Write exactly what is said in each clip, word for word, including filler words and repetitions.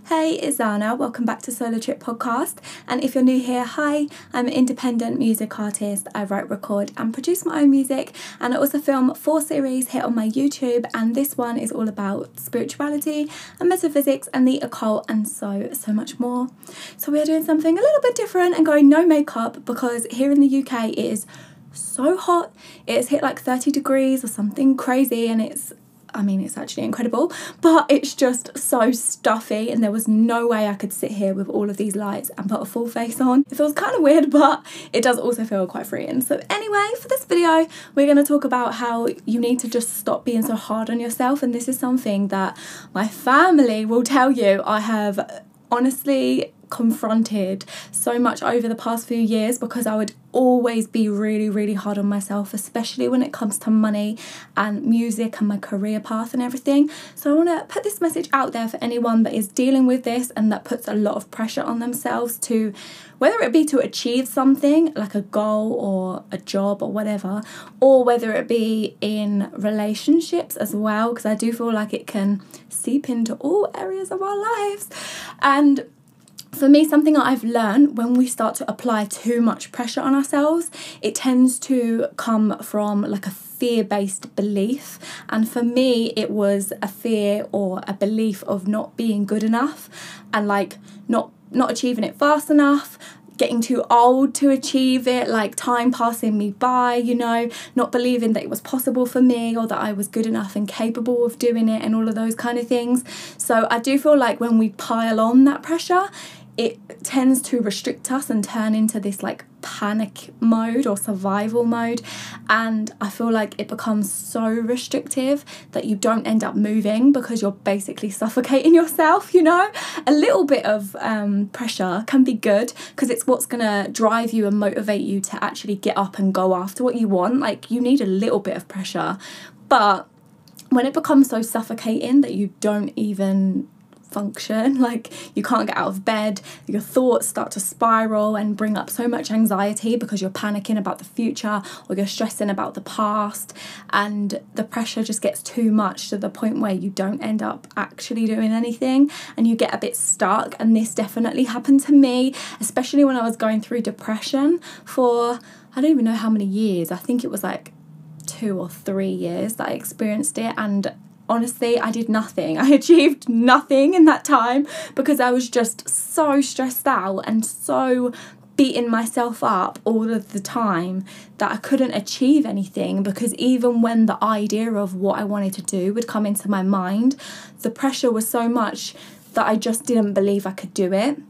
Hey, it's Zana. Welcome back to Solo Trip Podcast. And if you're new here, hi, I'm an independent music artist. I write, record and produce my own music. And I also film four series here on my YouTube. And this one is all about spirituality and metaphysics and the occult and so, so much more. So we are doing something a little bit different and going no makeup because here in the U K it is so hot. It has hit like thirty degrees or something crazy, and it's I mean, it's actually incredible, but it's just so stuffy and there was no way I could sit here with all of these lights and put a full face on. It feels kind of weird, but it does also feel quite freeing. So anyway, for this video, we're going to talk about how you need to just stop being so hard on yourself. And this is something that my family will tell you I have honestly confronted so much over the past few years, because I would always be really really hard on myself, especially when it comes to money and music and my career path and everything. So I want to put this message out there for anyone that is dealing with this and that puts a lot of pressure on themselves to, whether it be to achieve something like a goal or a job or whatever, or whether it be in relationships as well, because I do feel like it can seep into all areas of our lives. And for me, something that I've learned, when we start to apply too much pressure on ourselves, it tends to come from like a fear-based belief. And for me, it was a fear or a belief of not being good enough and like not not achieving it fast enough, getting too old to achieve it, like time passing me by, you know, not believing that it was possible for me or that I was good enough and capable of doing it and all of those kind of things. So I do feel like when we pile on that pressure, it tends to restrict us and turn into this like panic mode or survival mode. And I feel like it becomes so restrictive that you don't end up moving because you're basically suffocating yourself, you know. A little bit of um, pressure can be good because it's what's going to drive you and motivate you to actually get up and go after what you want. Like, you need a little bit of pressure. But when it becomes so suffocating that you don't even function, like you can't get out of bed, your thoughts start to spiral and bring up so much anxiety because you're panicking about the future or you're stressing about the past, and the pressure just gets too much to the point where you don't end up actually doing anything and you get a bit stuck. And this definitely happened to me, especially when I was going through depression for I don't even know how many years. I think it was like two or three years that I experienced it, and honestly, I did nothing. I achieved nothing in that time because I was just so stressed out and so beating myself up all of the time that I couldn't achieve anything, because even when the idea of what I wanted to do would come into my mind, the pressure was so much that I just didn't believe I could do it.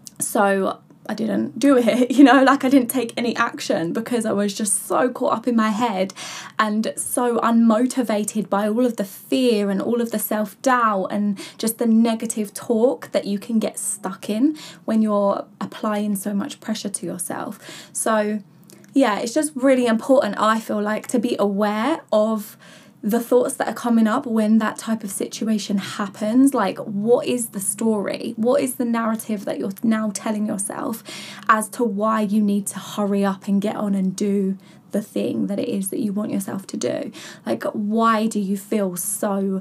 So I didn't do it, you know, like I didn't take any action because I was just so caught up in my head and so unmotivated by all of the fear and all of the self-doubt and just the negative talk that you can get stuck in when you're applying so much pressure to yourself. So yeah, it's just really important, I feel like, to be aware of the thoughts that are coming up when that type of situation happens. Like, what is the story? What is the narrative that you're now telling yourself as to why you need to hurry up and get on and do the thing that it is that you want yourself to do? Like, why do you feel so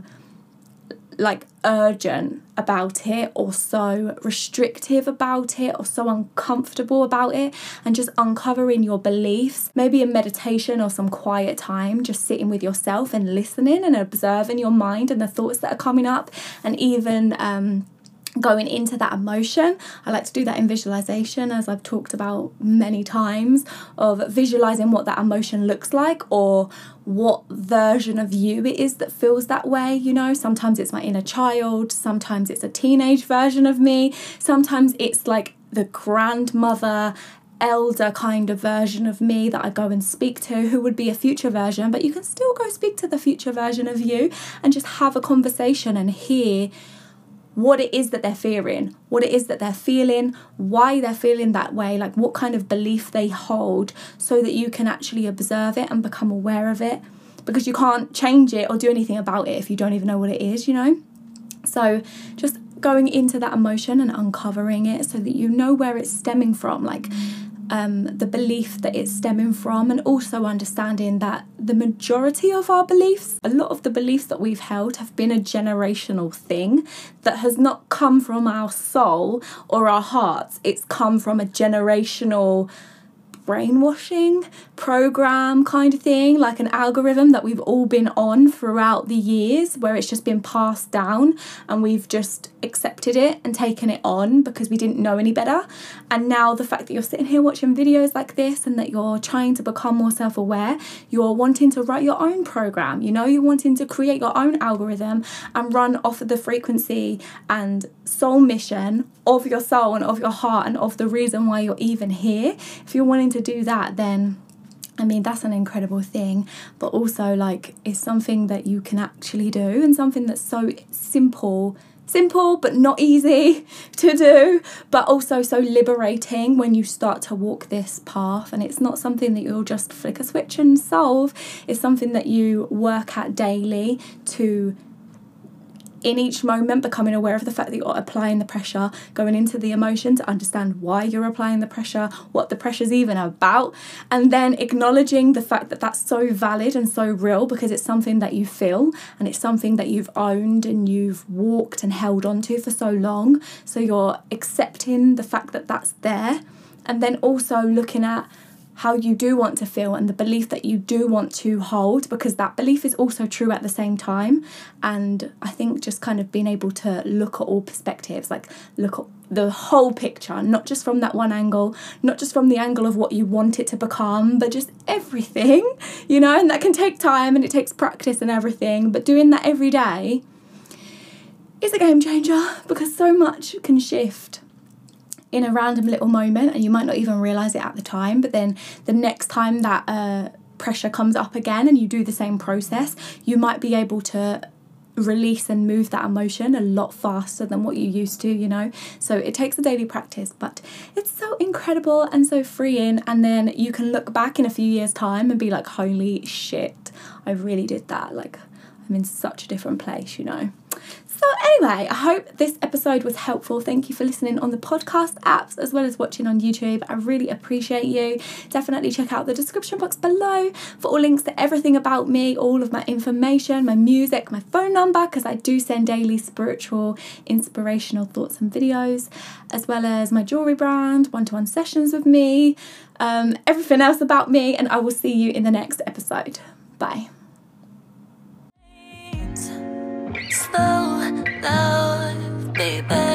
like urgent about it, or so restrictive about it, or so uncomfortable about it? And just uncovering your beliefs, maybe a meditation or some quiet time, just sitting with yourself and listening and observing your mind and the thoughts that are coming up, and even um going into that emotion. I like to do that in visualization, as I've talked about many times, of visualizing what that emotion looks like or what version of you it is that feels that way. You know, sometimes it's my inner child, sometimes it's a teenage version of me, sometimes it's like the grandmother, elder kind of version of me that I go and speak to, who would be a future version. But you can still go speak to the future version of you and just have a conversation and hear what it is that they're fearing, what it is that they're feeling, why they're feeling that way, like what kind of belief they hold, so that you can actually observe it and become aware of it, because you can't change it or do anything about it if you don't even know what it is, you know? So just going into that emotion and uncovering it so that you know where it's stemming from. Like, um, the belief that it's stemming from, and also understanding that the majority of our beliefs, a lot of the beliefs that we've held have been a generational thing that has not come from our soul or our hearts. It's come from a generational brainwashing program kind of thing, like an algorithm that we've all been on throughout the years, where it's just been passed down and we've just accepted it and taken it on because we didn't know any better. And now the fact that you're sitting here watching videos like this and that you're trying to become more self-aware, you're wanting to write your own program, you know, you're wanting to create your own algorithm and run off of the frequency and soul mission of your soul and of your heart and of the reason why you're even here. If you're wanting to do that, then I mean, that's an incredible thing, but also like it's something that you can actually do, and something that's so simple simple but not easy to do, but also so liberating when you start to walk this path. And it's not something that you'll just flick a switch and solve. It's something that you work at daily to, in each moment, becoming aware of the fact that you're applying the pressure, going into the emotion to understand why you're applying the pressure, what the pressure's even about, and then acknowledging the fact that that's so valid and so real because it's something that you feel and it's something that you've owned and you've walked and held on to for so long. So you're accepting the fact that that's there, and then also looking at how you do want to feel and the belief that you do want to hold, because that belief is also true at the same time. And I think just kind of being able to look at all perspectives, like look at the whole picture, not just from that one angle, not just from the angle of what you want it to become, but just everything, you know, and that can take time and it takes practice and everything, but doing that every day is a game changer because so much can shift in a random little moment and you might not even realise it at the time, but then the next time that uh, pressure comes up again and you do the same process, you might be able to release and move that emotion a lot faster than what you used to, you know. So it takes a daily practice, but it's so incredible and so freeing. And then you can look back in a few years' time and be like, holy shit, I really did that. Like, I'm in such a different place, you know. So anyway, I hope this episode was helpful. Thank you for listening on the podcast apps as well as watching on YouTube. I really appreciate you. Definitely check out the description box below for all links to everything about me, all of my information, my music, my phone number, because I do send daily spiritual, inspirational thoughts and videos, as well as my jewellery brand, one-to-one sessions with me, um, everything else about me, and I will see you in the next episode. Bye. Slow love, baby.